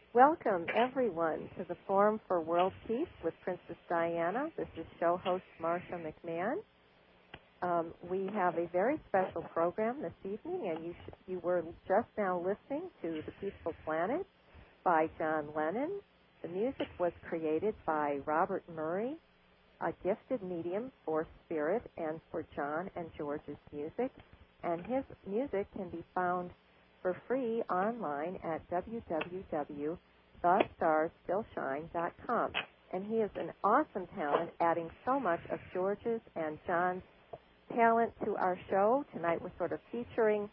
Welcome, everyone, to the Forum for World Peace with Princess Diana. This is show host Marsha McMahon. We have a very special program this evening, and you were just now listening to The Peaceful Planet by John Lennon. The music was created by Robert Murray, a gifted medium for spirit and for John and George's music. And his music can be found for free online at www.thestarstillshine.com. And he is an awesome talent, adding so much of George's and John's talent to our show. Tonight we're sort of featuring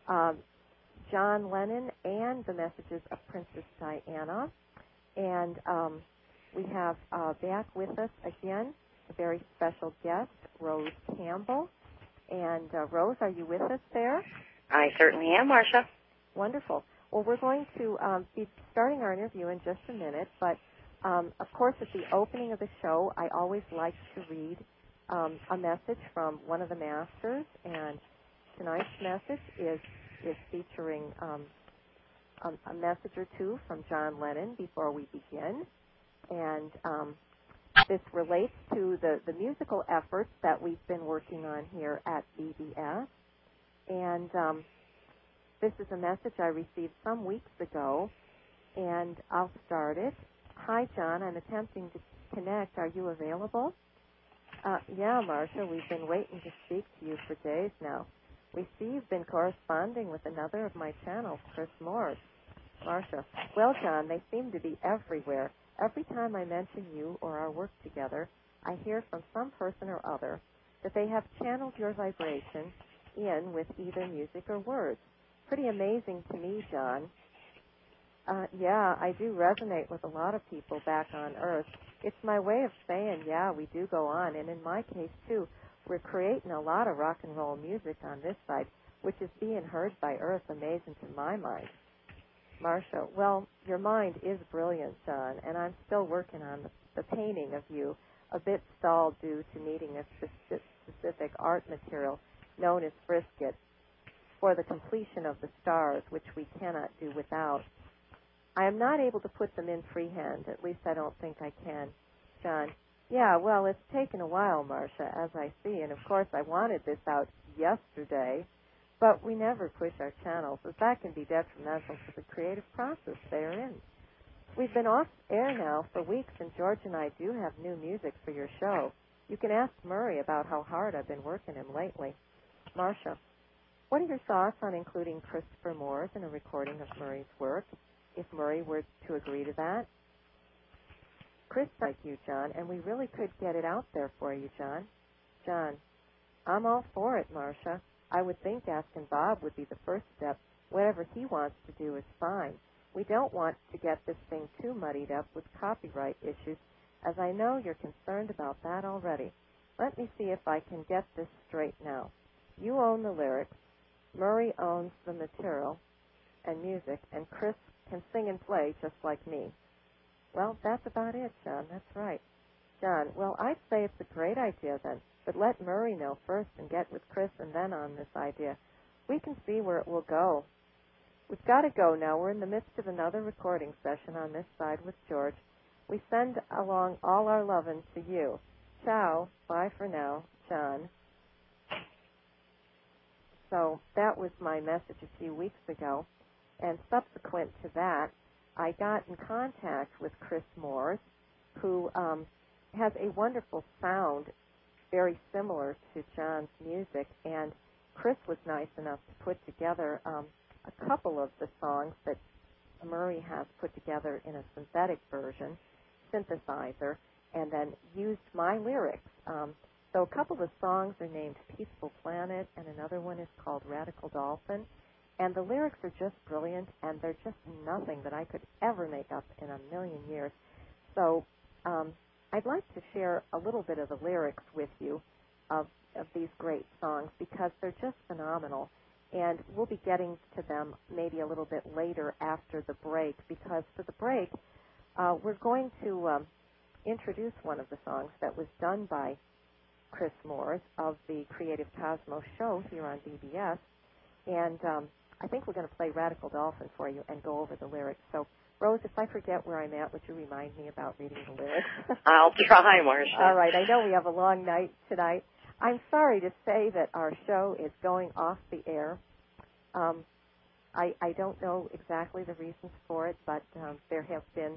John Lennon and the messages of Princess Diana. And we have back with us again a very special guest, Rose Campbell. And Rose, are you with us there? I certainly am, Marsha. Wonderful. Well, we're going to be starting our interview in just a minute, but of course at the opening of the show, I always like to read a message from one of the masters, and tonight's message is featuring a message or two from John Lennon before we begin, and this relates to the musical efforts that we've been working on here at BBS, and this is a message I received some weeks ago, and I'll start it. Hi, John. I'm attempting to connect. Are you available? Yeah, Marsha, we've been waiting to speak to you for days now. We see you've been corresponding with another of my channels, Chris Morris. Marsha, well, John, they seem to be everywhere. Every time I mention you or our work together, I hear from some person or other that they have channeled your vibration in with either music or words. Pretty amazing to me, John. Yeah, I do resonate with a lot of people back on Earth. It's my way of saying, yeah, we do go on. And in my case, too, we're creating a lot of rock and roll music on this side, which is being heard by Earth, amazing to my mind. Marsha, well, your mind is brilliant, John, and I'm still working on the painting of you, a bit stalled due to needing a specific art material known as frisket for the completion of the stars, which we cannot do without. I am not able to put them in freehand. At least I don't think I can. John, yeah, well, it's taken a while, Marsha, as I see, and of course I wanted this out yesterday, but we never push our channels, as that can be detrimental to the creative process they are in. We've been off air now for weeks, and George and I do have new music for your show. You can ask Murray about how hard I've been working him lately. Marsha, what are your thoughts on including Christopher Moores in a recording of Murray's work, if Murray were to agree to that? Chris, like you, John, and we really could get it out there for you, John. John, I'm all for it, Marsha. I would think asking Bob would be the first step. Whatever he wants to do is fine. We don't want to get this thing too muddied up with copyright issues, as I know you're concerned about that already. Let me see if I can get this straight now. You own the lyrics, Murray owns the material and music, and Chris can sing and play just like me. Well, that's about it, John. That's right. John, well, I'd say it's a great idea then, but let Murray know first and get with Chris and then on this idea. We can see where it will go. We've got to go now. We're in the midst of another recording session on this side with George. We send along all our lovin' to you. Ciao. Bye for now. John. So that was my message a few weeks ago. And subsequent to that, I got in contact with Chris Moores, who has a wonderful sound very similar to John's music. And Chris was nice enough to put together a couple of the songs that Murray has put together in a synthetic version, synthesizer, and then used my lyrics. So a couple of songs are named Peaceful Planet, and another one is called Radical Dolphin. And the lyrics are just brilliant, and they're just nothing that I could ever make up in a million years. So I'd like to share a little bit of the lyrics with you of these great songs, because they're just phenomenal. And we'll be getting to them maybe a little bit later after the break, because for the break, we're going to introduce one of the songs that was done by Chris Moores of the Creative Cosmos show here on BBS. And I think we're going to play Radical Dolphin for you and go over the lyrics. So, Rose, if I forget where I'm at, would you remind me about reading the lyrics? I'll try, Marcia. All right. I know we have a long night tonight. I'm sorry to say that our show is going off the air. I don't know exactly the reasons for it, but there have been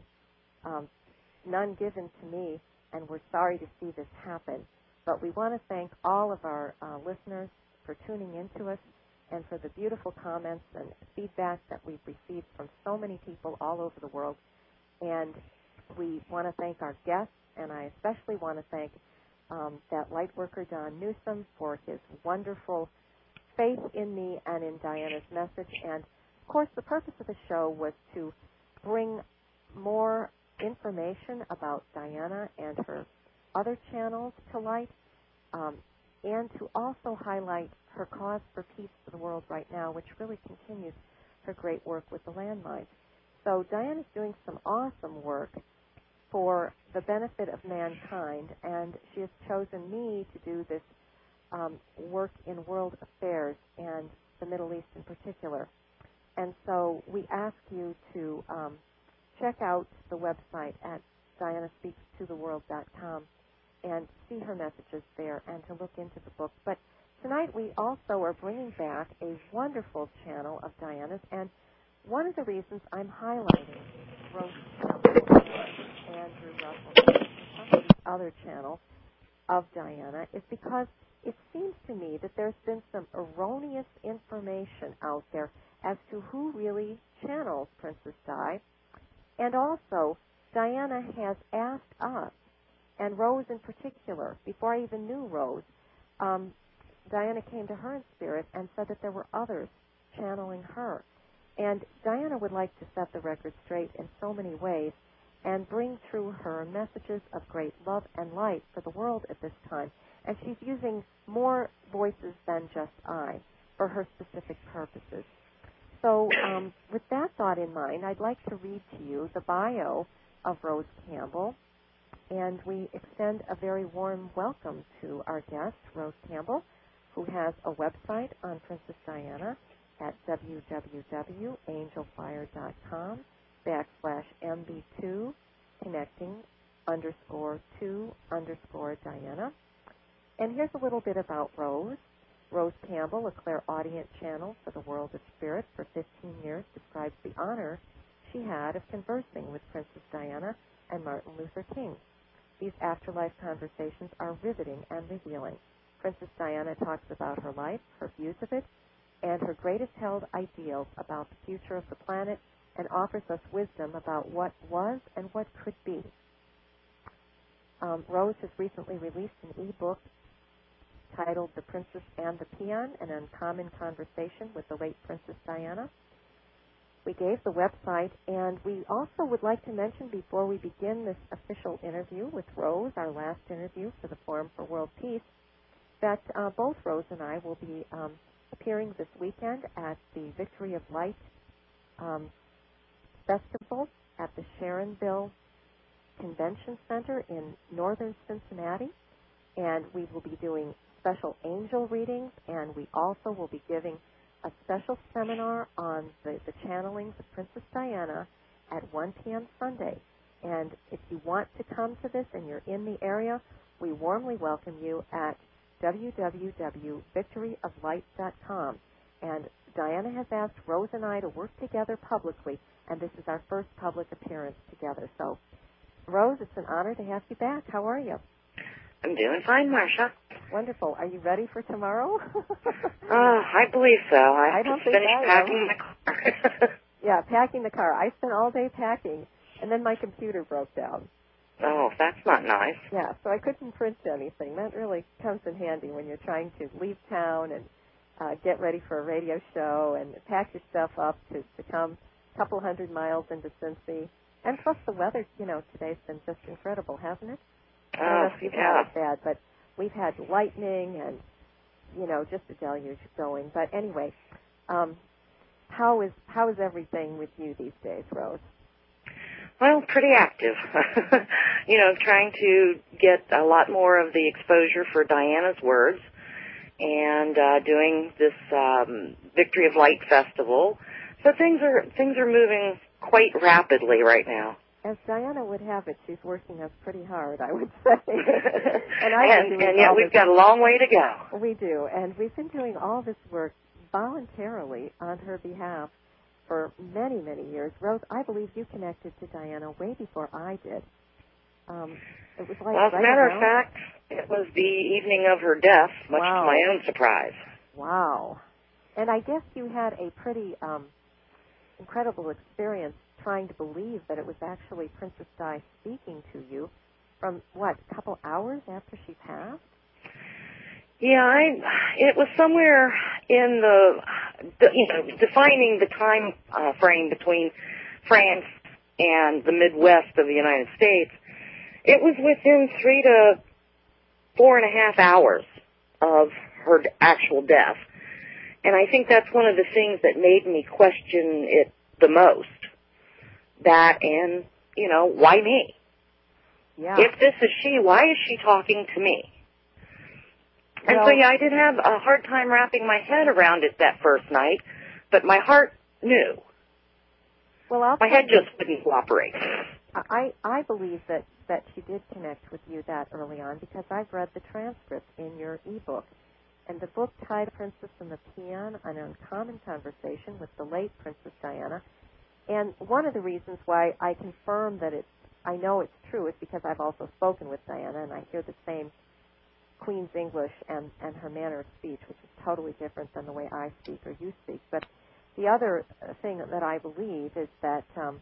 none given to me, and we're sorry to see this happen. But we want to thank all of our listeners for tuning in to us and for the beautiful comments and feedback that we've received from so many people all over the world. And we want to thank our guests, and I especially want to thank that light worker, Don Newsom, for his wonderful faith in me and in Diana's message. And, of course, the purpose of the show was to bring more information about Diana and her other channels to light, and to also highlight her cause for peace for the world right now, which really continues her great work with the landmines. So Diana's doing some awesome work for the benefit of mankind, and she has chosen me to do this work in world affairs and the Middle East in particular. And so we ask you to check out the website at DianaSpeaksToTheWorld.com and see her messages there and to look into the book. But tonight we also are bringing back a wonderful channel of Diana's, and one of the reasons I'm highlighting Rose Campbell, Andrew Russell, and some of these other channels of Diana is because it seems to me that there's been some erroneous information out there as to who really channels Princess Di. And also, Diana has asked us, and Rose in particular, before I even knew Rose, Diana came to her in spirit and said that there were others channeling her. And Diana would like to set the record straight in so many ways and bring through her messages of great love and light for the world at this time. And she's using more voices than just I for her specific purposes. So with that thought in mind, I'd like to read to you the bio of Rose Campbell, and we extend a very warm welcome to our guest, Rose Campbell, who has a website on Princess Diana at www.angelfire.com/MB2 connecting_2_Diana. And here's a little bit about Rose. Rose Campbell, a clairaudient channel for the world of spirit for 15 years, describes the honor she had of conversing with Princess Diana and Martin Luther King. These afterlife conversations are riveting and revealing. Princess Diana talks about her life, her views of it, and her greatest held ideals about the future of the planet, and offers us wisdom about what was and what could be. Rose has recently released an e-book titled The Princess and the Peon, an uncommon conversation with the late Princess Diana. We gave the website, and we also would like to mention before we begin this official interview with Rose, our last interview for the Forum for World Peace, that both Rose and I will be appearing this weekend at the Victory of Light Festival at the Sharonville Convention Center in northern Cincinnati, and we will be doing special angel readings, and we also will be giving a special seminar on the channelings of Princess Diana at 1 p.m. Sunday. And if you want to come to this and you're in the area, we warmly welcome you at www.victoryoflight.com. And Diana has asked Rose and I to work together publicly, and this is our first public appearance together. So, Rose, it's an honor to have you back. How are you? I'm doing fine, Marcia. Wonderful. Are you ready for tomorrow? I believe so. I don't just think finished I packing am. my car. Yeah, packing the car. I spent all day packing, and then my computer broke down. Oh, that's not nice. Yeah, so I couldn't print anything. That really comes in handy when you're trying to leave town and get ready for a radio show and pack your stuff up to come a couple hundred miles into Cincy. And plus the weather, today's been just incredible, hasn't it? I don't know if you've had it bad, but we've had lightning and, just a deluge going. But anyway, how is everything with you these days, Rose? Well, pretty active. Trying to get a lot more of the exposure for Diana's words and doing this Victory of Light Festival. So things are moving quite rapidly right now. As Diana would have it, she's working us pretty hard, I would say. and yet we've got a long way to go. We do, and we've been doing all this work voluntarily on her behalf for many, many years. Rose, I believe you connected to Diana way before I did. It was like well, as a matter of fact, it was the evening of her death, much to my own surprise. Wow. And I guess you had a pretty incredible experience trying to believe that it was actually Princess Di speaking to you from, what, a couple hours after she passed? Yeah, it was somewhere in defining the time frame between France and the Midwest of the United States. It was within 3 to 4.5 hours of her actual death. And I think that's one of the things that made me question it the most. That and, why me? Yeah. If this is she, why is she talking to me? And so, I did have a hard time wrapping my head around it that first night, but my heart knew. Well, my head just wouldn't cooperate. I believe that she did connect with you that early on because I've read the transcript in your e-book. And the book titled Princess and the Peon, An Uncommon Conversation with the Late Princess Diana. And one of the reasons why I confirm that I know it's true is because I've also spoken with Diana, and I hear the same Queen's English and her manner of speech, which is totally different than the way I speak or you speak. But the other thing that I believe is that,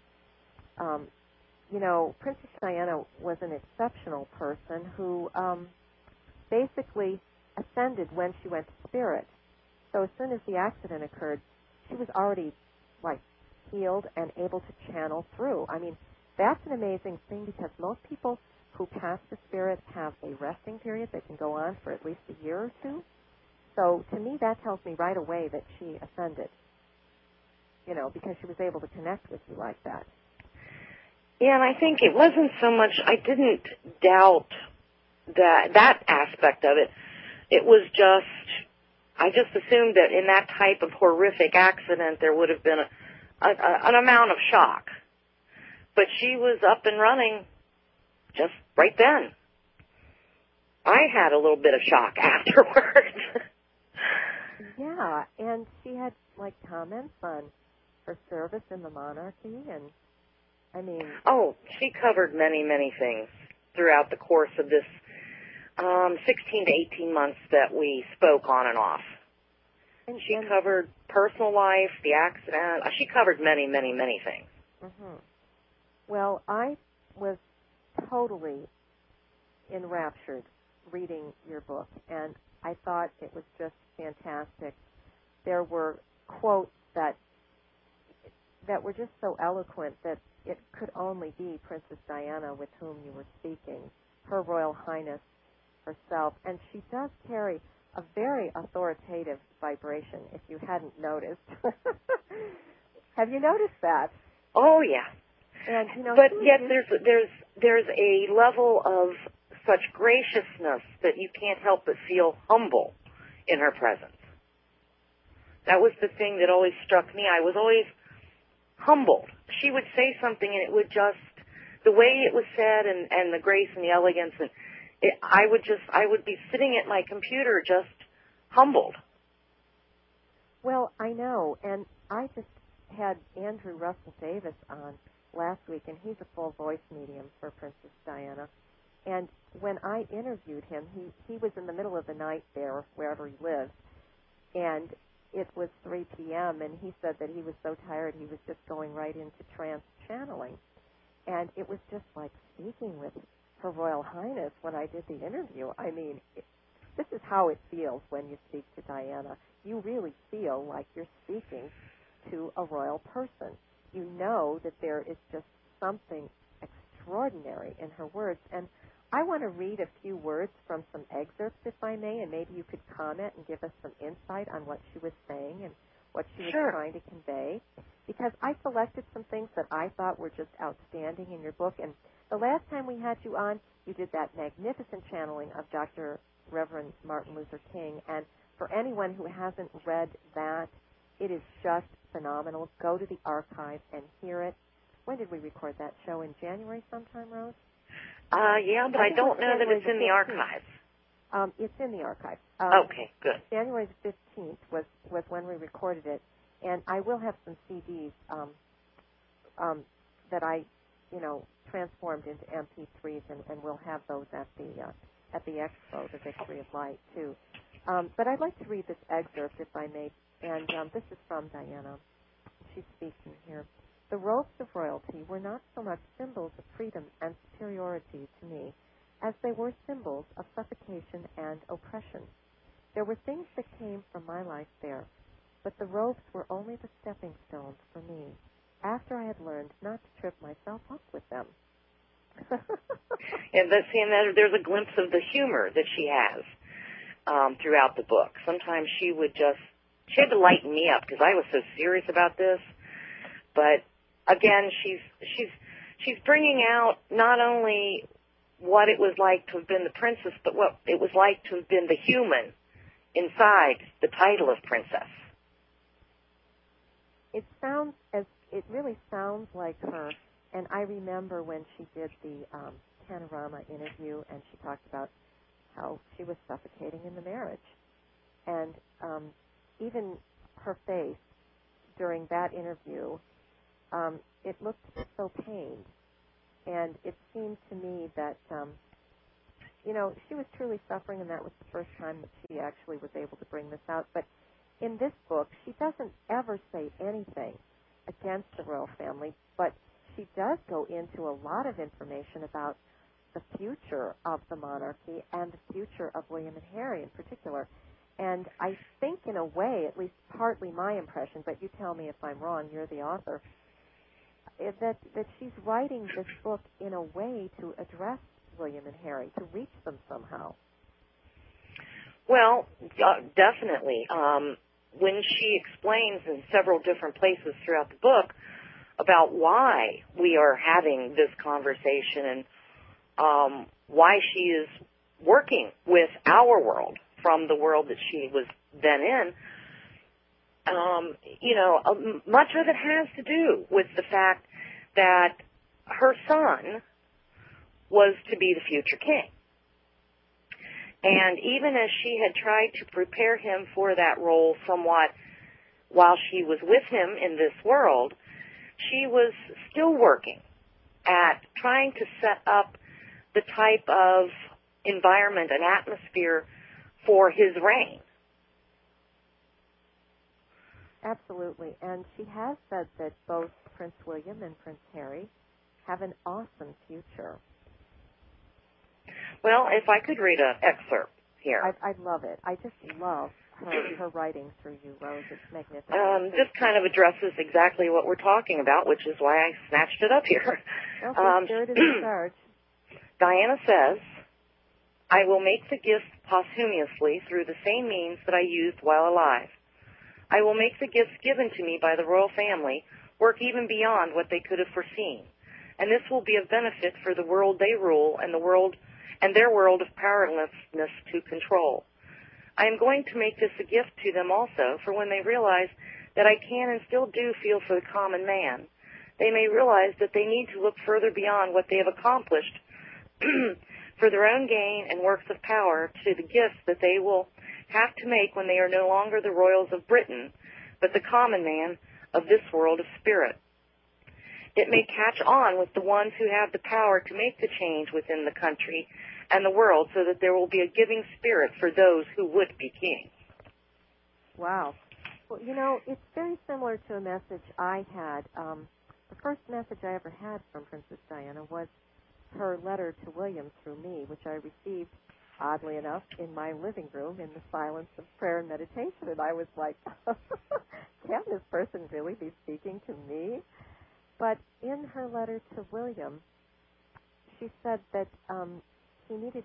Princess Diana was an exceptional person who basically ascended when she went to spirit. So as soon as the accident occurred, she was already, healed and able to channel through. I mean, that's an amazing thing because most people who pass to spirit have a resting period that can go on for at least a year or two. So to me, that tells me right away that she ascended, because she was able to connect with you like that. Yeah, and I think it wasn't so much, I didn't doubt that aspect of it. It was I just assumed that in that type of horrific accident there would have been an amount of shock. But she was up and running just right then. I had a little bit of shock afterwards. Yeah, and she had, comments on her service in the monarchy, and, Oh, she covered many, many things throughout the course of this 16 to 18 months that we spoke on and off. And she covered personal life, the accident. She covered many, many, many things. Mm-hmm. Well, I was totally enraptured reading your book, and I thought it was just fantastic. There were quotes that were just so eloquent that it could only be Princess Diana with whom you were speaking, Her Royal Highness herself, and she does carry a very authoritative vibration, if you hadn't noticed. Have you noticed that? Oh, yeah. And, but yet there's a level of such graciousness that you can't help but feel humble in her presence. That was the thing that always struck me. I was always humbled. She would say something and it would just, the way it was said and the grace and the elegance, and I would be sitting at my computer just humbled. Well, I know, and I just had Andrew Russell Davis on last week, and he's a full voice medium for Princess Diana. And when I interviewed him, he was in the middle of the night there, wherever he lives, and it was 3 p.m., and he said that he was so tired he was just going right into trance channeling. And it was just like speaking with Her Royal Highness when I did the interview. I mean, this is how it feels when you speak to Diana. You really feel like you're speaking to a royal person. You know that there is just something extraordinary in her words. And I want to read a few words from some excerpts, if I may, and maybe you could comment and give us some insight on what she was saying and what she was trying to convey. Because I selected some things that I thought were just outstanding in your book. And the last time we had you on, you did that magnificent channeling of Dr. Reverend Martin Luther King. And for anyone who hasn't read that, it is just phenomenal. Go to the archive and hear it. When did we record that show? In January sometime, Rose? Yeah, but I don't know that it's in the archives. It's in the archive. Okay, good. January the 15th was when we recorded it, and I will have some CDs that I, transformed into MP3s, and we'll have those at the expo, the Victory of Light, too. But I'd like to read this excerpt, if I may, and this is from Diana. She's speaking here. The robes of royalty were not so much symbols of freedom and superiority to me as they were symbols of suffocation and oppression. There were things that came from my life there, but the robes were only the stepping stones for me, after I had learned not to trip myself up with them. And there's a glimpse of the humor that she has throughout the book. Sometimes she had to lighten me up because I was so serious about this. But again, she's bringing out not only what it was like to have been the princess, but what it was like to have been the human inside the title of princess. It really sounds like her. And I remember when she did the Panorama interview, and she talked about how she was suffocating in the marriage. And even her face during that interview, it looked so pained. And it seemed to me that, she was truly suffering, and that was the first time that she actually was able to bring this out. But in this book, she doesn't ever say anything against the royal family, but she does go into a lot of information about the future of the monarchy and the future of William and Harry in particular. And I think, in a way, at least partly my impression, but you tell me if I'm wrong, you're the author, that she's writing this book in a way to address William and Harry, to reach them somehow. Well, definitely. When she explains in several different places throughout the book about why we are having this conversation and why she is working with our world from the world that she was then in, much of it has to do with the fact that her son was to be the future king. And even as she had tried to prepare him for that role somewhat while she was with him in this world, she was still working at trying to set up the type of environment and atmosphere for his reign. Absolutely. And she has said that both Prince William and Prince Harry have an awesome future. Well, if I could read an excerpt here. I'd love it. I just love her writing through you, Rose. It's magnificent. This kind of addresses exactly what we're talking about, which is why I snatched it up here. Okay, here it is in charge. Diana says, I will make the gift posthumously through the same means that I used while alive. I will make the gifts given to me by the royal family work even beyond what they could have foreseen, and this will be of benefit for the world they rule and their world of powerlessness to control. I am going to make this a gift to them also, for when they realize that I can and still do feel for the common man, they may realize that they need to look further beyond what they have accomplished for their own gain and works of power to the gifts that they will have to make when they are no longer the royals of Britain, but the common man of this world of spirit. It may catch on with the ones who have the power to make the change within the country and the world so that there will be a giving spirit for those who would be king. Wow. Well, it's very similar to a message I had. The first message I ever had from Princess Diana was her letter to William through me, which I received, oddly enough, in my living room in the silence of prayer and meditation. And I was like, can this person really be speaking to me? But in her letter to William, she said that he needed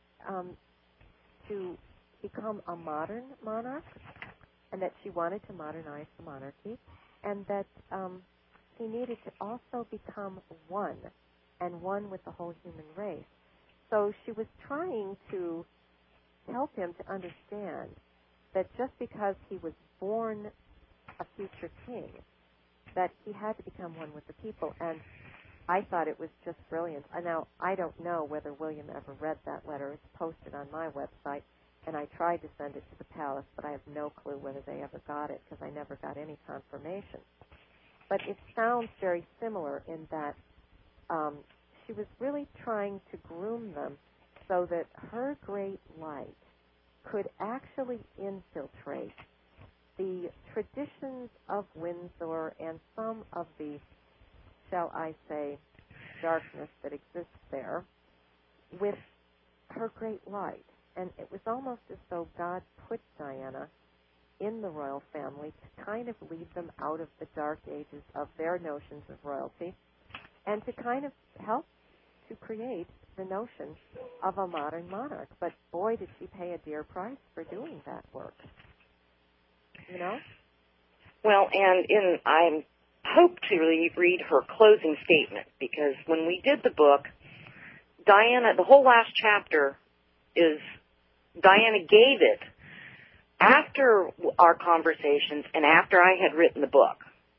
to become a modern monarch, and that she wanted to modernize the monarchy, and that he needed to also become one, and one with the whole human race. So she was trying to help him to understand that just because he was born a future king, that he had to become one with the people. And I thought it was just brilliant. Now, I don't know whether William ever read that letter. It's posted on my website, and I tried to send it to the palace, but I have no clue whether they ever got it because I never got any confirmation. But it sounds very similar in that she was really trying to groom them so that her great light could actually infiltrate the traditions of Windsor and some of the, shall I say, darkness that exists there with her great light. And it was almost as though God put Diana in the royal family to kind of lead them out of the dark ages of their notions of royalty and to kind of help to create the notion of a modern monarch. But boy, did she pay a dear price for doing that work. You know? Well, and I hope to read her closing statement, because when we did the book, Diana, the whole last chapter is, Diana gave it after our conversations and after I had written the book.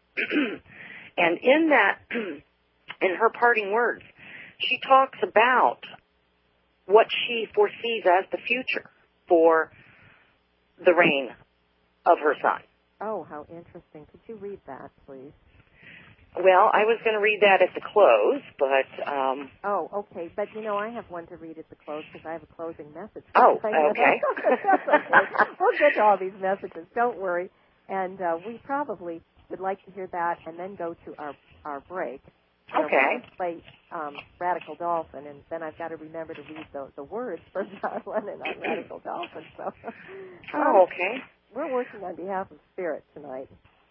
And in that, in her parting words, she talks about what she foresees as the future for the reign of her son. Oh, how interesting. Could you read that, please? Well, I was going to read that at the close, but... Oh, okay. But, you know, I have one to read at the close because I have a closing message. Oh, okay. That's okay. We'll get to all these messages. Don't worry. And we probably would like to hear that and then go to our break. Okay. Play Radical Dolphin, and then I've got to remember to read the words for John Lennon on Radical Dolphin. So, oh, okay. We're working on behalf of Spirit tonight.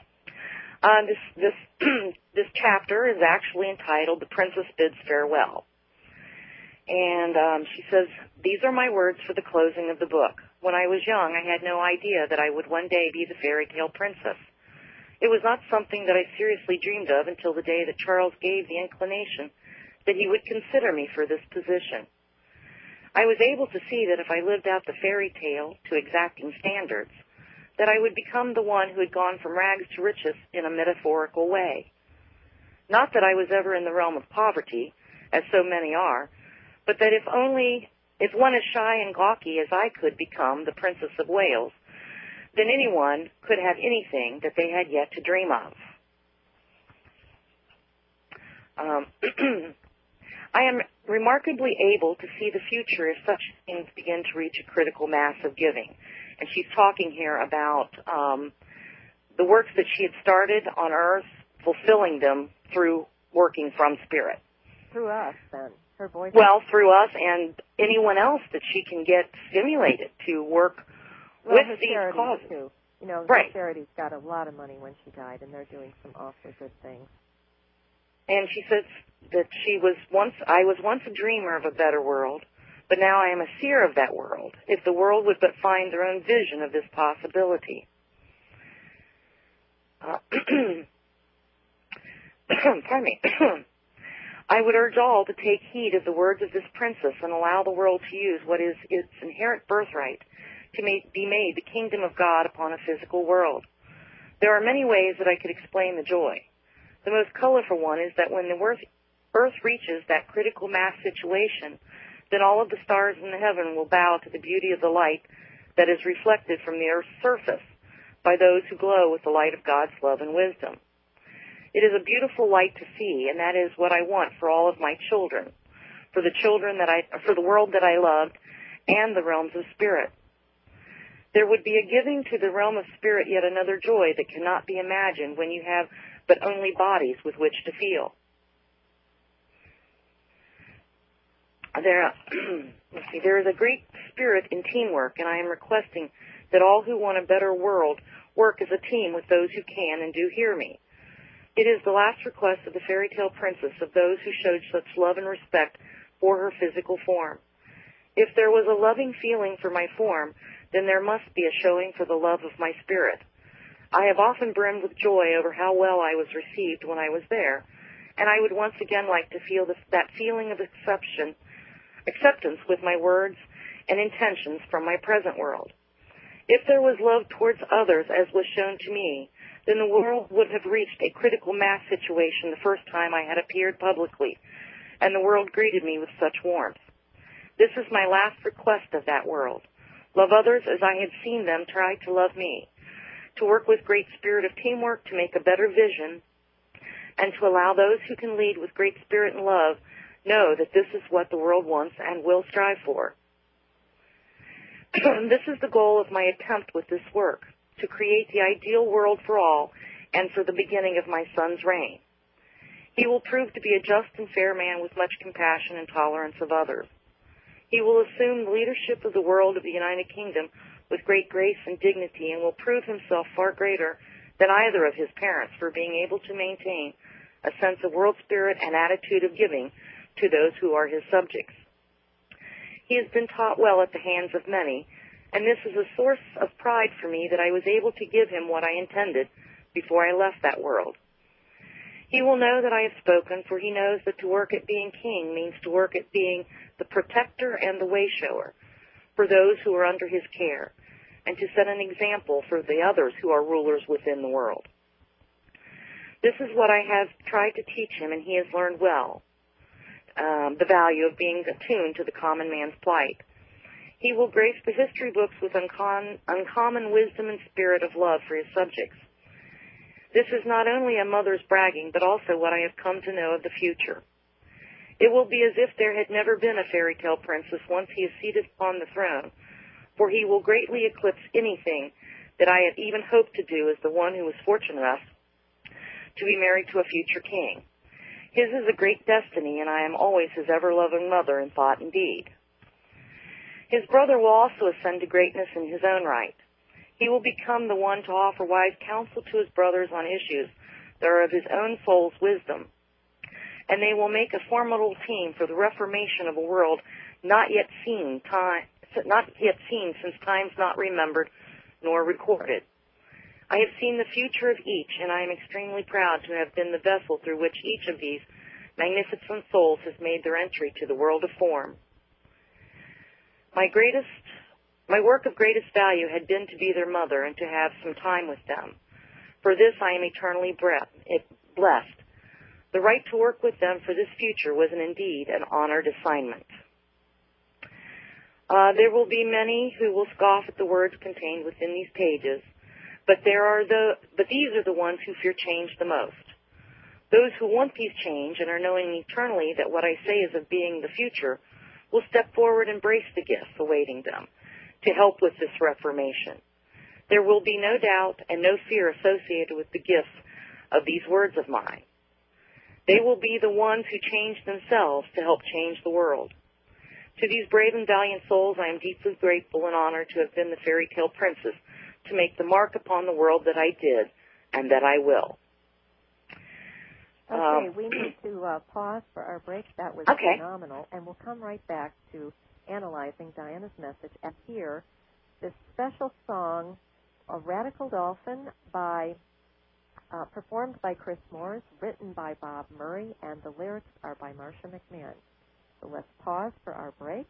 This chapter is actually entitled "The Princess Bids Farewell," and she says, "These are my words for the closing of the book. When I was young, I had no idea that I would one day be the fairy tale princess. It was not something that I seriously dreamed of until the day that Charles gave the inclination that he would consider me for this position. I was able to see that if I lived out the fairy tale to exacting standards, that I would become the one who had gone from rags to riches in a metaphorical way. Not that I was ever in the realm of poverty, as so many are, but that if one as shy and gawky as I could become the Princess of Wales, then anyone could have anything that they had yet to dream of. I am remarkably able to see the future if such things begin to reach a critical mass of giving." And she's talking here about the works that she had started on Earth, fulfilling them through working from Spirit. Through us, then. Her voice. Well, through us and anyone else that she can get stimulated to work with these causes. Too. You know, right. The charity's got a lot of money when she died, and they're doing some awfully good things. And she says that I was once a dreamer of a better world, but now I am a seer of that world, if the world would but find their own vision of this possibility. Pardon me. I would urge all to take heed of the words of this princess and allow the world to use what is its inherent birthright to be made the kingdom of God upon a physical world. There are many ways that I could explain the joy. The most colorful one is that when the Earth reaches that critical mass situation, then all of the stars in the heaven will bow to the beauty of the light that is reflected from the Earth's surface by those who glow with the light of God's love and wisdom. It is a beautiful light to see, and that is what I want for all of my children, for the world that I loved, and the realms of spirit. There would be a giving to the realm of spirit, yet another joy that cannot be imagined when you have but only bodies with which to feel. There is a great spirit in teamwork, and I am requesting that all who want a better world work as a team with those who can and do hear me. It is the last request of the fairy tale princess of those who showed such love and respect for her physical form. If there was a loving feeling for my form, then there must be a showing for the love of my spirit. I have often brimmed with joy over how well I was received when I was there, and I would once again like to feel that feeling of acceptance with my words and intentions from my present world. If there was love towards others, as was shown to me, then the world would have reached a critical mass situation the first time I had appeared publicly, and the world greeted me with such warmth. This is my last request of that world. Love others as I had seen them try to love me, to work with great spirit of teamwork to make a better vision, and to allow those who can lead with great spirit and love know that this is what the world wants and will strive for. This is the goal of my attempt with this work, to create the ideal world for all and for the beginning of my son's reign. He will prove to be a just and fair man with much compassion and tolerance of others. He will assume the leadership of the world of the United Kingdom with great grace and dignity, and will prove himself far greater than either of his parents for being able to maintain a sense of world spirit and attitude of giving to those who are his subjects. He has been taught well at the hands of many, and this is a source of pride for me that I was able to give him what I intended before I left that world. He will know that I have spoken, for he knows that to work at being king means to work at being the protector and the way-shower for those who are under his care, and to set an example for the others who are rulers within the world. This is what I have tried to teach him, and he has learned well, the value of being attuned to the common man's plight. He will grace the history books with uncommon wisdom and spirit of love for his subjects. This is not only a mother's bragging, but also what I have come to know of the future. It will be as if there had never been a fairy tale princess once he is seated upon the throne, for he will greatly eclipse anything that I have even hoped to do as the one who was fortunate enough to be married to a future king. His is a great destiny, and I am always his ever-loving mother in thought and deed. His brother will also ascend to greatness in his own right. He will become the one to offer wise counsel to his brothers on issues that are of his own soul's wisdom, and they will make a formidable team for the reformation of a world not yet seen since times not remembered nor recorded. I have seen the future of each, and I am extremely proud to have been the vessel through which each of these magnificent souls has made their entry to the world of form. My work of greatest value had been to be their mother and to have some time with them. For this I am eternally blessed. The right to work with them for this future was indeed an honored assignment. There will be many who will scoff at the words contained within these pages, but these are the ones who fear change the most. Those who want peace change and are knowing eternally that what I say is of being the future will step forward and embrace the gifts awaiting them to help with this reformation. There will be no doubt and no fear associated with the gifts of these words of mine. They will be the ones who change themselves to help change the world. To these brave and valiant souls, I am deeply grateful and honored to have been the fairy tale princess to make the mark upon the world that I did and that I will. Okay, we need to pause for our break. That was phenomenal, and we'll come right back to analyzing Diana's message and hear this special song, A Radical Dolphin, performed by Chris Morris, written by Bob Murray, and the lyrics are by Marcia McMahon. So let's pause for our break.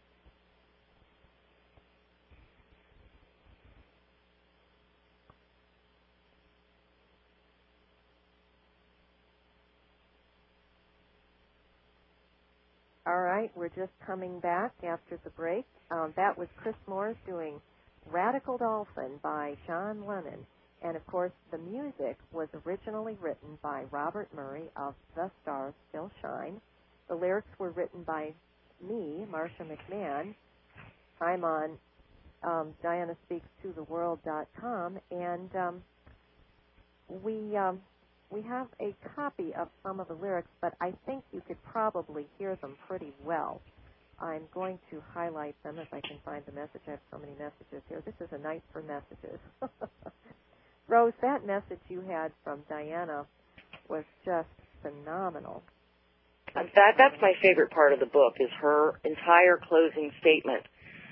All right, we're just coming back after the break. That was Chris Morris doing Radical Dolphin by John Lennon. And, of course, the music was originally written by Robert Murray of The Stars Still Shine. The lyrics were written by me, Marcia McMahon. I'm on DianaSpeaksToTheWorld.com, and we have a copy of some of the lyrics, but I think you could probably hear them pretty well. I'm going to highlight them if I can find the message. I have so many messages here. This is a night for messages. Rose, that message you had from Diana was just phenomenal. That's my favorite part of the book, is her entire closing statement.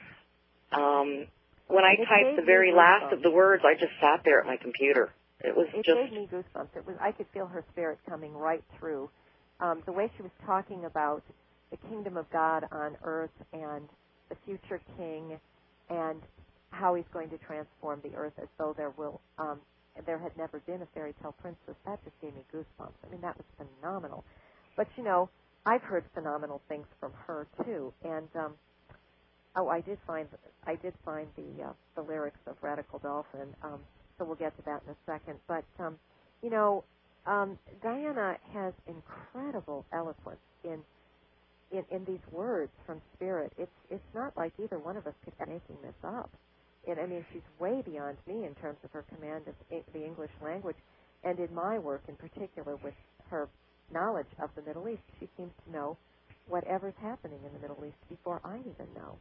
When I typed the very last of the words, I just sat there at my computer. It gave me goosebumps. I could feel her spirit coming right through. The way she was talking about the kingdom of God on earth and the future king, and how he's going to transform the earth as though there had never been a fairy tale princess. That just gave me goosebumps. I mean, that was phenomenal. But, I've heard phenomenal things from her, too. And, I did find the lyrics of Radical Dolphin, so we'll get to that in a second. But, Diana has incredible eloquence in these words from Spirit. It's not like either one of us could be making this up. She's way beyond me in terms of her command of the English language, and in my work in particular with her knowledge of the Middle East, she seems to know whatever's happening in the Middle East before I even know,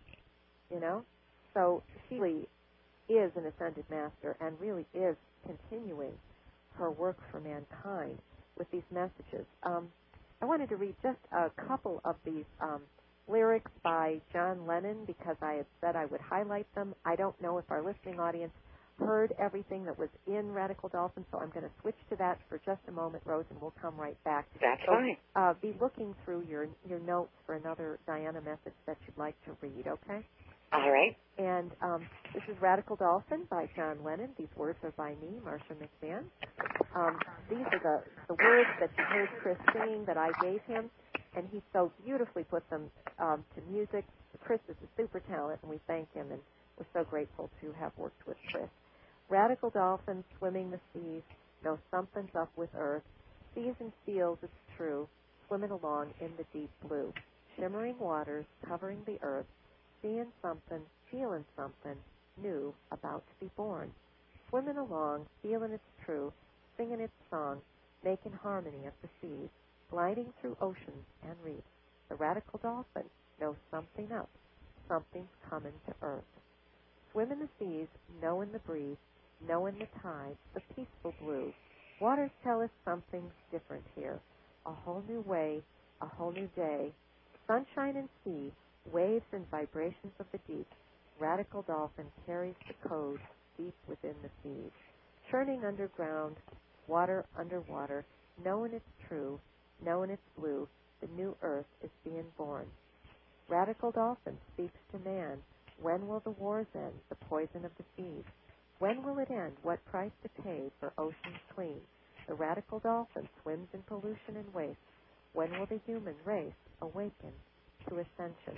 So she really is an ascended master and really is continuing her work for mankind with these messages. I wanted to read just a couple of these lyrics by John Lennon because I had said I would highlight them. I don't know if our listening audience heard everything that was in Radical Dolphin, so I'm going to switch to that for just a moment, Rose, and we'll come right back. That's fine. Be looking through your notes for another Diana message that you'd like to read, okay? All right. And this is Radical Dolphin by John Lennon. These words are by me, Marcia McMahon. These are the words that you heard Chris singing that I gave him, and he so beautifully put them to music. Chris is a super talent, and we thank him, and we're so grateful to have worked with Chris. Radical dolphin swimming the seas, know something's up with earth. Seas and fields, it's true, swimming along in the deep blue. Shimmering waters covering the earth, seeing something, feeling something new about to be born. Swimming along, feeling it's true, singing its song, making harmony at the seas, gliding through oceans and reefs. The radical dolphin knows something up, something's coming to earth. Swim in the seas, knowing the breeze, knowing the tides, the peaceful blue. Waters tell us something's different here. A whole new way, a whole new day. Sunshine and sea, waves and vibrations of the deep. Radical dolphin carries the code deep within the seas. Churning underground, water underwater, knowing it's true, knowing it's blue, the new earth is being born. Radical dolphin speaks to man. When will the wars end, the poison of the seas? When will it end? What price to pay for oceans clean? The radical dolphin swims in pollution and waste. When will the human race awaken to ascension?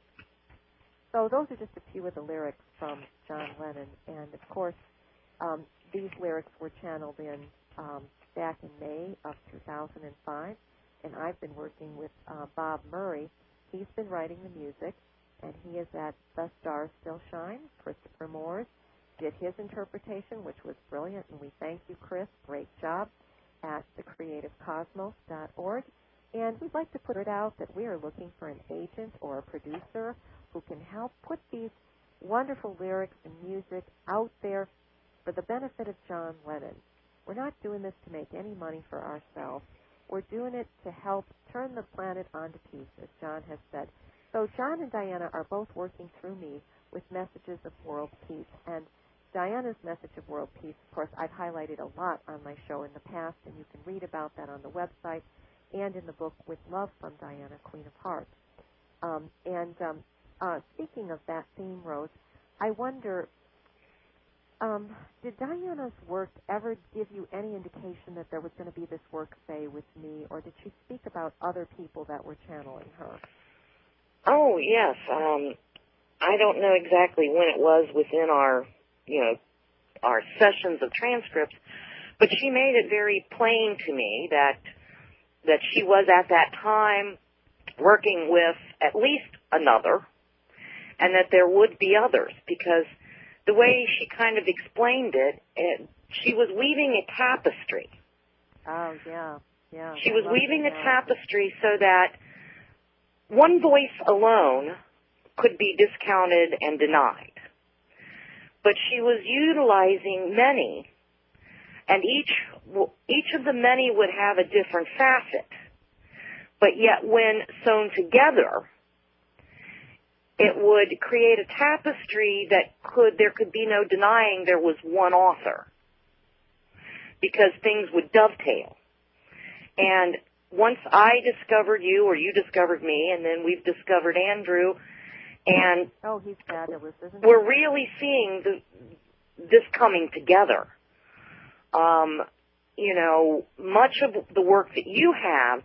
So those are just a few of the lyrics from John Lennon. And, of course, these lyrics were channeled in back in May of 2005. And I've been working with Bob Murray. He's been writing the music, and he is at The Stars Still Shine. Christopher Moores did his interpretation, which was brilliant, and we thank you, Chris. Great job at thecreativecosmos.org. And we'd like to put it out that we are looking for an agent or a producer who can help put these wonderful lyrics and music out there for the benefit of John Lennon. We're not doing this to make any money for ourselves. We're doing it to help turn the planet onto peace, as John has said. So John and Diana are both working through me with messages of world peace. And Diana's message of world peace, of course, I've highlighted a lot on my show in the past, and you can read about that on the website and in the book With Love from Diana, Queen of Hearts. Speaking of that theme, Rose, I wonder, did Diana's work ever give you any indication that there was going to be this work, say, with me, or did she speak about other people that were channeling her? Oh, yes. I don't know exactly when it was within our sessions of transcripts, but she made it very plain to me that she was at that time working with at least another, and that there would be others, because the way she kind of explained it, she was weaving a tapestry. Oh, yeah, yeah. She was weaving a tapestry so that one voice alone could be discounted and denied. But she was utilizing many, and each of the many would have a different facet. But yet when sewn together, it would create a tapestry that there could be no denying there was one author, because things would dovetail. And once I discovered you, or you discovered me, and then we've discovered Andrew, And oh, he's fabulous, isn't he? we're really seeing this coming together. You know, much of the work that you have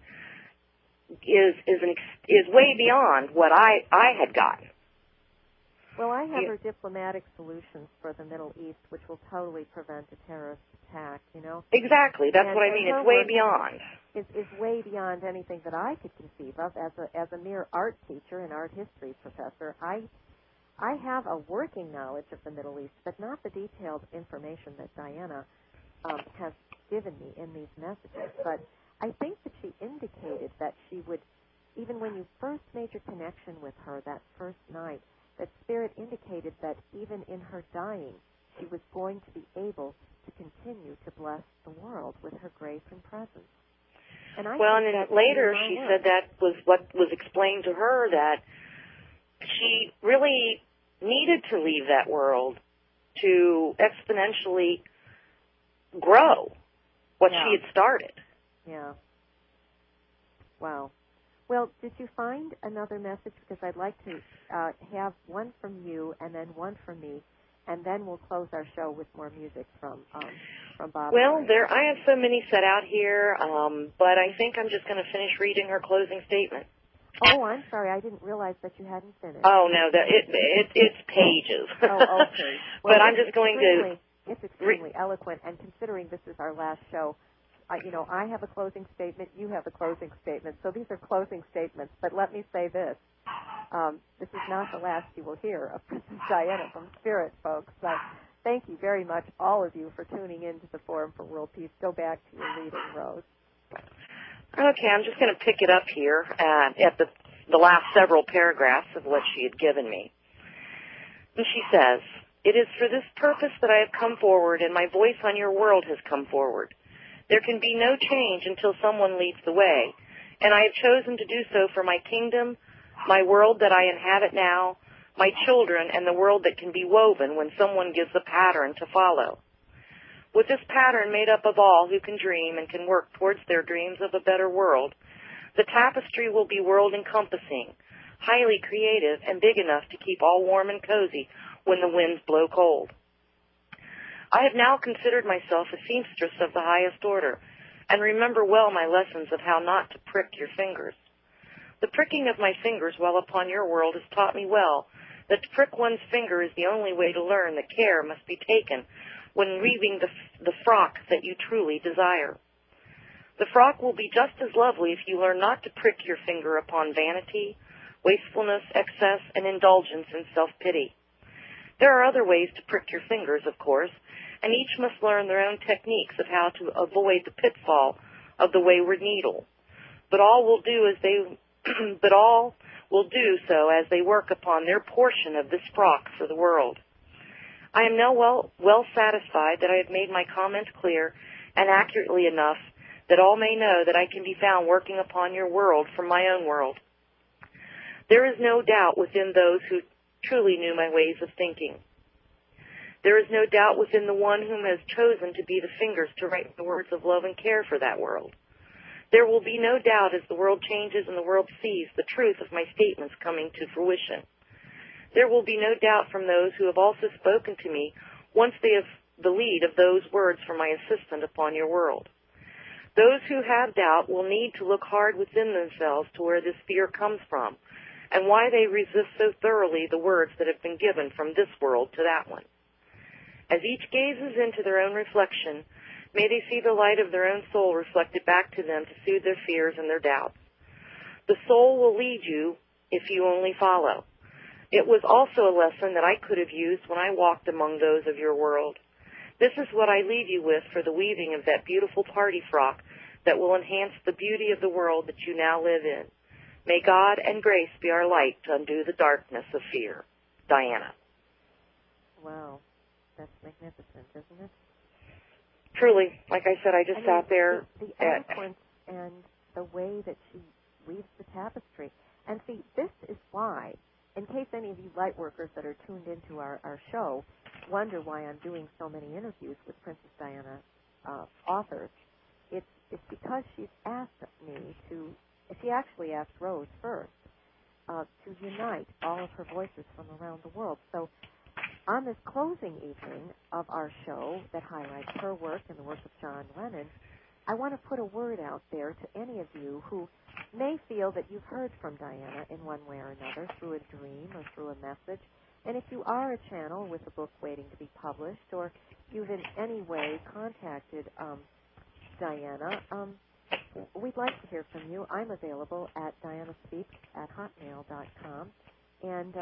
is way beyond what I had gotten. Well, I have her diplomatic solutions for the Middle East, which will totally prevent a terrorist attack, you know? Exactly. That's what I mean. It's way beyond. Is way beyond anything that I could conceive of as a mere art teacher and art history professor. I have a working knowledge of the Middle East, but not the detailed information that Diana has given me in these messages. But I think that she indicated that she would, even when you first made your connection with her that first night, that Spirit indicated that even in her dying, she was going to be able to continue to bless the world with her grace and presence. And I well, and then later she said that was what was explained to her, that she really needed to leave that world to exponentially grow what she had started. Yeah. Wow. Well, did you find another message? Because I'd like to have one from you and then one from me, and then we'll close our show with more music from Bob. Well, I have so many set out here, but I think I'm just going to finish reading her closing statement. Oh, I'm sorry. I didn't realize that you hadn't finished. Oh, no, it's pages. Oh, okay. Well, but I'm just going to... It's extremely eloquent, and considering this is our last show, I have a closing statement, you have a closing statement, so these are closing statements. But let me say this. This is not the last you will hear of Princess Diana from Spirit, folks. So thank you very much, all of you, for tuning in to the Forum for World Peace. Go back to your reading, Rose. Okay, I'm just going to pick it up here at the last several paragraphs of what she had given me. And she says, "It is for this purpose that I have come forward, and my voice on your world has come forward. There can be no change until someone leads the way, and I have chosen to do so for my kingdom, my world that I inhabit now, my children, and the world that can be woven when someone gives a pattern to follow. With this pattern made up of all who can dream and can work towards their dreams of a better world, the tapestry will be world-encompassing, highly creative, and big enough to keep all warm and cozy when the winds blow cold. I have now considered myself a seamstress of the highest order, and remember well my lessons of how not to prick your fingers. The pricking of my fingers while upon your world has taught me well that to prick one's finger is the only way to learn that care must be taken when weaving the frock that you truly desire. The frock will be just as lovely if you learn not to prick your finger upon vanity, wastefulness, excess, and indulgence in self-pity. There are other ways to prick your fingers, of course, and each must learn their own techniques of how to avoid the pitfall of the wayward needle. But all will do so as they work upon their portion of this frock for the world. I am now well satisfied that I have made my comment clear and accurately enough that all may know that I can be found working upon your world from my own world. There is no doubt within those who truly knew my ways of thinking. There is no doubt within the one whom has chosen to be the fingers to write the words of love and care for that world. There will be no doubt as the world changes and the world sees the truth of my statements coming to fruition. There will be no doubt from those who have also spoken to me once they have the lead of those words from my assistant upon your world. Those who have doubt will need to look hard within themselves to where this fear comes from and why they resist so thoroughly the words that have been given from this world to that one. As each gazes into their own reflection, may they see the light of their own soul reflected back to them to soothe their fears and their doubts. The soul will lead you if you only follow. It was also a lesson that I could have used when I walked among those of your world. This is what I leave you with for the weaving of that beautiful party frock that will enhance the beauty of the world that you now live in. May God and grace be our light to undo the darkness of fear. Diana. Wow. That's magnificent, isn't it? Truly, like I said, I just sat there. The eloquence and the way that she weaves the tapestry. And see, this is why, in case any of you light workers that are tuned into our show wonder why I'm doing so many interviews with Princess Diana authors, it's because she's asked me to, she actually asked Rose first, to unite all of her voices from around the world. So on this closing evening of our show that highlights her work and the work of John Lennon, I want to put a word out there to any of you who may feel that you've heard from Diana in one way or another, through a dream or through a message. And if you are a channel with a book waiting to be published, or you've in any way contacted Diana, we'd like to hear from you. I'm available at dianaspeaks@hotmail.com. And,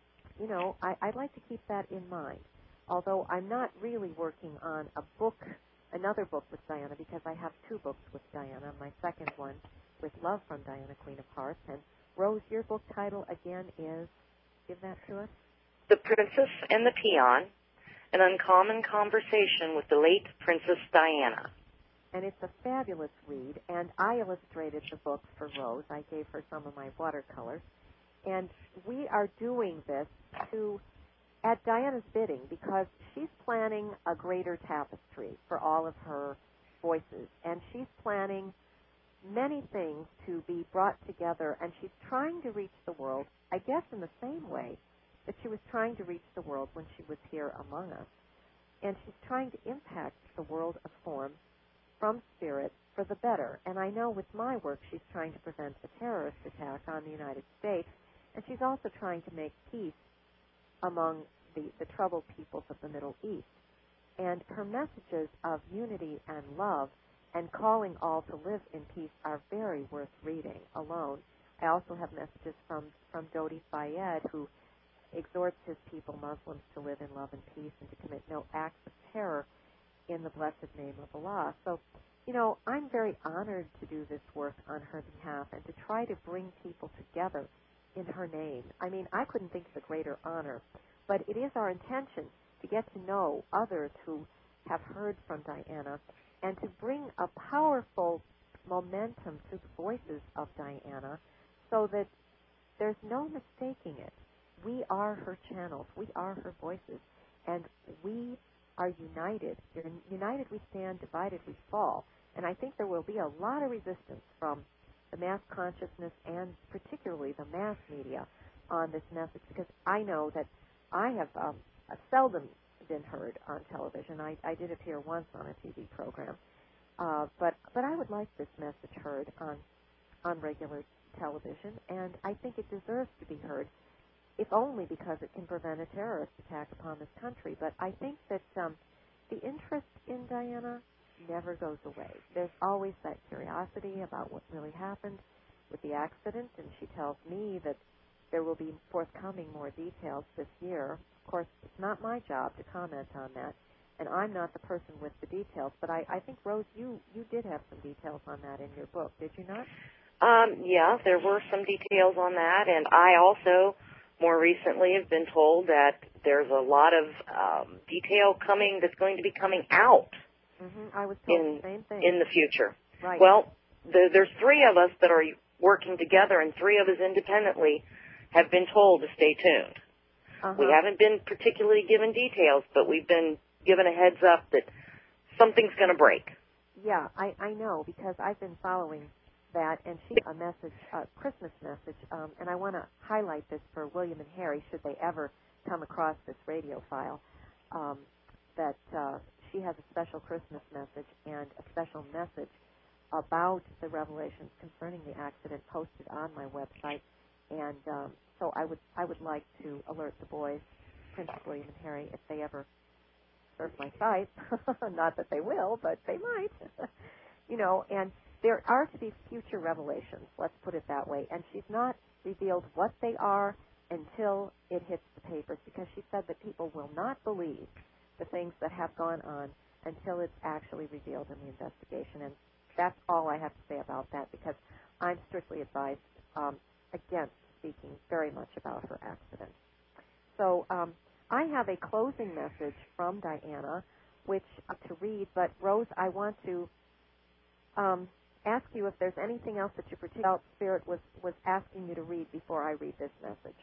I'd like to keep that in mind. Although I'm not really working on another book with Diana, because I have two books with Diana. My second one with Love from Diana, Queen of Hearts. And Rose, your book title again is, give that to us. The Princess and the Peon, an uncommon conversation with the late Princess Diana. And it's a fabulous read, and I illustrated the book for Rose. I gave her some of my watercolors. And we are doing this at Diana's bidding, because she's planning a greater tapestry for all of her voices. And she's planning many things to be brought together, and she's trying to reach the world, I guess in the same way that she was trying to reach the world when she was here among us. And she's trying to impact the world of form from spirit for the better. And I know with my work she's trying to prevent a terrorist attack on the United States, and she's also trying to make peace among the troubled peoples of the Middle East. And her messages of unity and love and calling all to live in peace are very worth reading alone. I also have messages from Dodi Fayed, who exhorts his people, Muslims, to live in love and peace and to commit no acts of terror in the blessed name of Allah. So, I'm very honored to do this work on her behalf and to try to bring people together in her name. I mean, I couldn't think of a greater honor, but it is our intention to get to know others who have heard from Diana and to bring a powerful momentum to the voices of Diana so that there's no mistaking it. We are her channels. We are her voices. And we are united. United we stand, divided we fall. And I think there will be a lot of resistance from the mass consciousness and particularly the mass media on this message, because I know that I have seldom been heard on television. I did appear once on a TV program. But I would like this message heard on regular television, and I think it deserves to be heard, if only because it can prevent a terrorist attack upon this country. But I think that the interest in Diana never goes away. There's always that curiosity about what really happened with the accident, and she tells me that there will be forthcoming more details this year. Of course, it's not my job to comment on that, and I'm not the person with the details, but I think, Rose, you did have some details on that in your book, did you not? Yeah, there were some details on that, and I also more recently have been told that there's a lot of detail that's going to be coming out. Mm-hmm. I was told the same thing. In the future. Right. Well, there's three of us that are working together, and three of us independently have been told to stay tuned. Uh-huh. We haven't been particularly given details, but we've been given a heads up that something's going to break. Yeah, I know, because I've been following that, and she a message, Christmas message, and I want to highlight this for William and Harry, should they ever come across this radio file, that she has a special Christmas message and a special message about the revelations concerning the accident posted on my website, and so I would like to alert the boys, Prince William and Harry, if they ever surf my site, not that they will, but they might, and there are to be future revelations, let's put it that way, and she's not revealed what they are until it hits the papers, because she said that people will not believe the things that have gone on until it's actually revealed in the investigation. And that's all I have to say about that, because I'm strictly advised against speaking very much about her accident. So I have a closing message from Diana, which to read, but Rose, I want to ask you if there's anything else that your particular spirit was asking you to read before I read this message.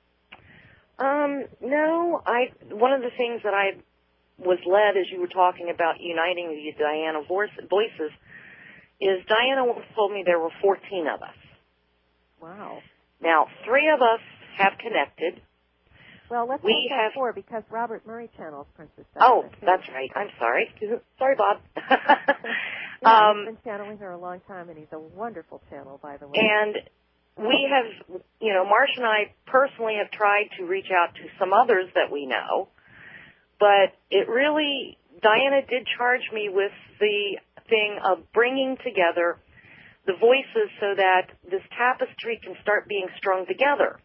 No, one of the things that I was led as you were talking about uniting the Diana voices is Diana once told me there were 14 of us. Wow. Now, 3 of us have connected. Well, let's We make that have 4 because Robert Murray channels Princess Oh, Diana, too. that's right. I'm sorry. Sorry, Bob. Yeah, he's been channeling her a long time, and he's a wonderful channel, by the way. And we have, Marsh and I personally have tried to reach out to some others that we know, but Diana did charge me with the thing of bringing together the voices so that this tapestry can start being strung together.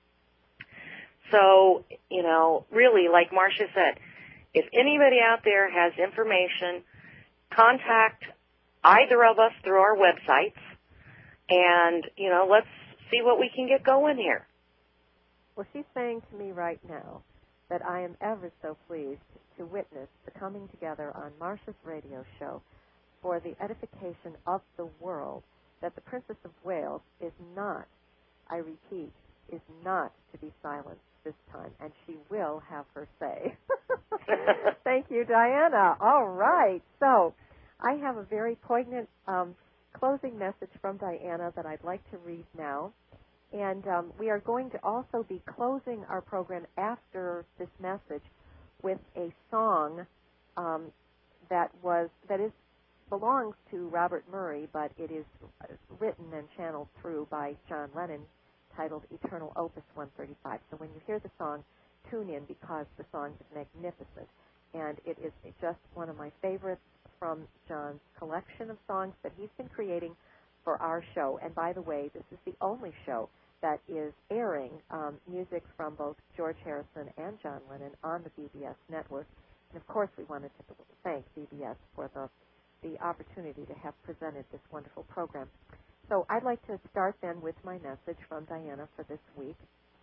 So, really, like Marcia said, if anybody out there has information, contact either of us through our websites, and, let's see what we can get going here. Well, she's saying to me right now that I am ever so pleased to witness the coming together on Marcia's radio show for the edification of the world, that the Princess of Wales is not, I repeat, is not to be silenced this time, and she will have her say. Thank you, Diana. All right. So I have a very poignant closing message from Diana that I'd like to read now. And we are going to also be closing our program after this message with a song that belongs to Robert Murray, but it is written and channeled through by John Lennon, titled Eternal Opus 135. So when you hear the song, tune in because the song is magnificent. And it is just one of my favorites from John's collection of songs that he's been creating for our show. And by the way, this is the only show that is airing music from both George Harrison and John Lennon on the BBS network. And of course, we wanted to thank BBS for the opportunity to have presented this wonderful program. So I'd like to start then with my message from Diana for this week.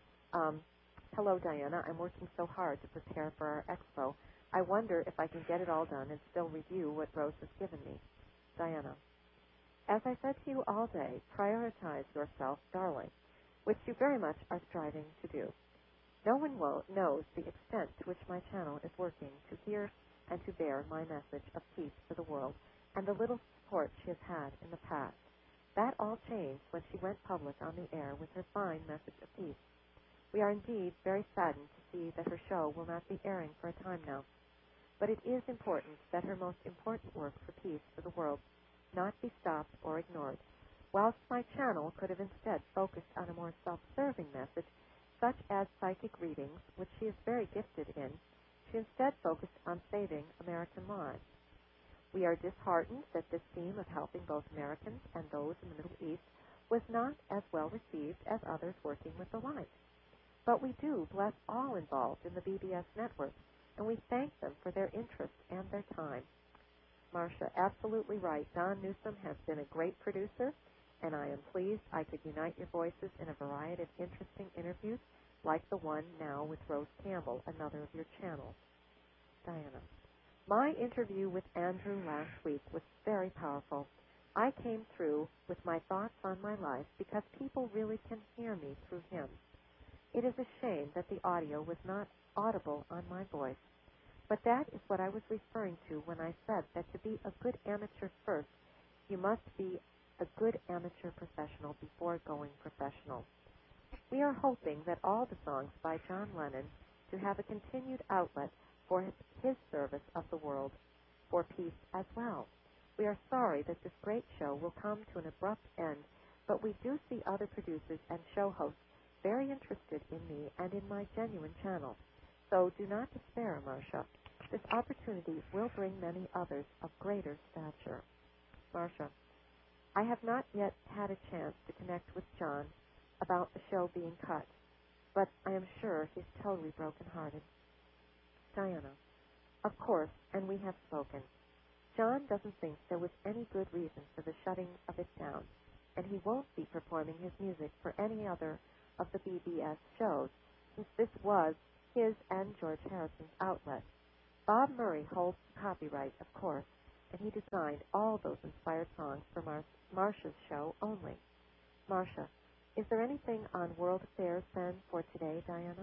Hello, Diana. I'm working so hard to prepare for our expo. I wonder if I can get it all done and still review what Rose has given me. Diana, as I said to you all day, prioritize yourself, darling, which you very much are striving to do. No one knows the extent to which my channel is working to hear and to bear my message of peace for the world and the little support she has had in the past. That all changed when she went public on the air with her fine message of peace. We are indeed very saddened to see that her show will not be airing for a time now. But it is important that her most important work for peace for the world not be stopped or ignored. Whilst my channel could have instead focused on a more self-serving message, such as psychic readings, which she is very gifted in, she instead focused on saving American lives. We are disheartened that this theme of helping both Americans and those in the Middle East was not as well received as others working with the light. But we do bless all involved in the BBS network, and we thank them for their interest and their time. Marcia, absolutely right. Don Newsom has been a great producer, and I am pleased I could unite your voices in a variety of interesting interviews like the one now with Rose Campbell, another of your channels. Diana, my interview with Andrew last week was very powerful. I came through with my thoughts on my life because people really can hear me through him. It is a shame that the audio was not audible on my voice, but that is what I was referring to when I said that to be a good amateur first, you must be a good amateur professional before going professional. We are hoping that all the songs by John Lennon to have a continued outlet for his service of the world, for peace as well. We are sorry that this great show will come to an abrupt end, but we do see other producers and show hosts very interested in me and in my genuine channel. So do not despair, Marcia. This opportunity will bring many others of greater stature. Marcia, I have not yet had a chance to connect with John about the show being cut, but I am sure he's totally broken-hearted. Diana, of course, and we have spoken. John doesn't think there was any good reason for the shutting of it down, and he won't be performing his music for any other of the BBS shows, since this was his and George Harrison's outlet. Bob Murray holds the copyright, of course, and he designed all those inspired songs for Marcia's show only. Marcia, is there anything on world affairs then for today, Diana?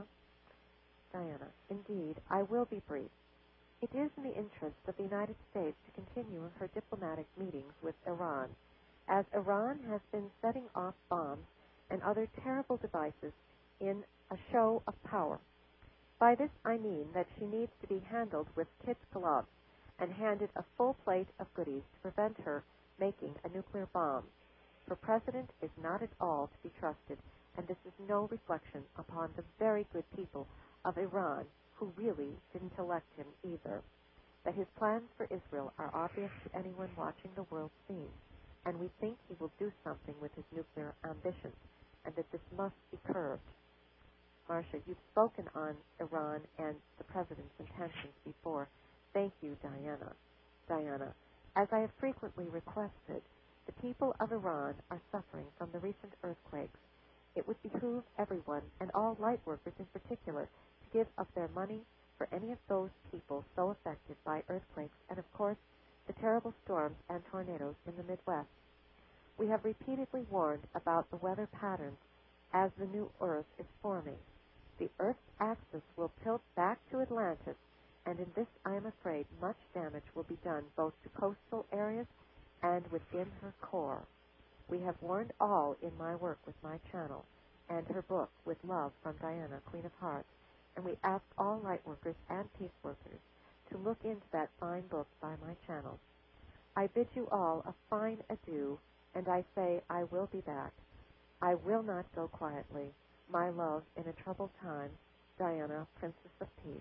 Diana, indeed, I will be brief. It is in the interest of the United States to continue her diplomatic meetings with Iran, as Iran has been setting off bombs and other terrible devices in a show of power. By this I mean that she needs to be handled with kid gloves and handed a full plate of goodies to prevent her making a nuclear bomb. Her president is not at all to be trusted, and this is no reflection upon the very good people of Iran who really didn't elect him either. That his plans for Israel are obvious to anyone watching the world scene, and we think he will do something with his nuclear ambitions, and that this must be curbed. Marcia, you've spoken on Iran and the president's intentions before. Thank you, Diana. As I have frequently requested, the people of Iran are suffering from the recent earthquakes. It would behoove everyone, and all light workers in particular, to give of their money for any of those people so affected by earthquakes and, of course, the terrible storms and tornadoes in the Midwest. We have repeatedly warned about the weather patterns as the new Earth is forming. The Earth's axis will tilt back to Atlantis, and in this, I am afraid, much damage will be done both to coastal areas and within her core. We have warned all in my work with my channel and her book, With Love from Diana, Queen of Hearts, and we ask all light workers and peace workers to look into that fine book by my channel. I bid you all a fine adieu, and I say I will be back. I will not go quietly. My love in a troubled time, Diana, Princess of Peace.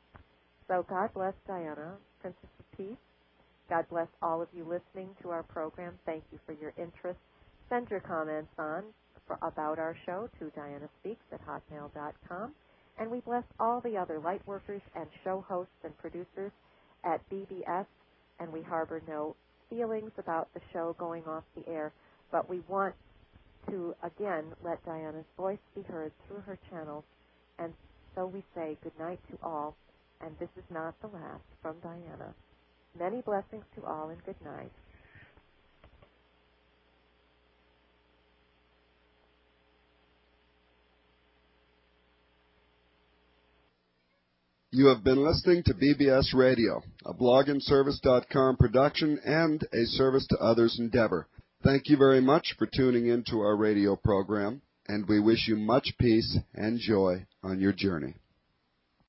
So God bless Diana, Princess of Peace. God bless all of you listening to our program. Thank you for your interest. Send your comments about our show to dianaspeaks@hotmail.com. And we bless all the other light workers and show hosts and producers at BBS, and we harbor no feelings about the show going off the air, but we want to, again, let Diana's voice be heard through her channels, and so we say good night to all, and this is not the last from Diana. Many blessings to all, and good night. You have been listening to BBS Radio, a blogandservice.com production and a service to others endeavor. Thank you very much for tuning in to our radio program, and we wish you much peace and joy on your journey.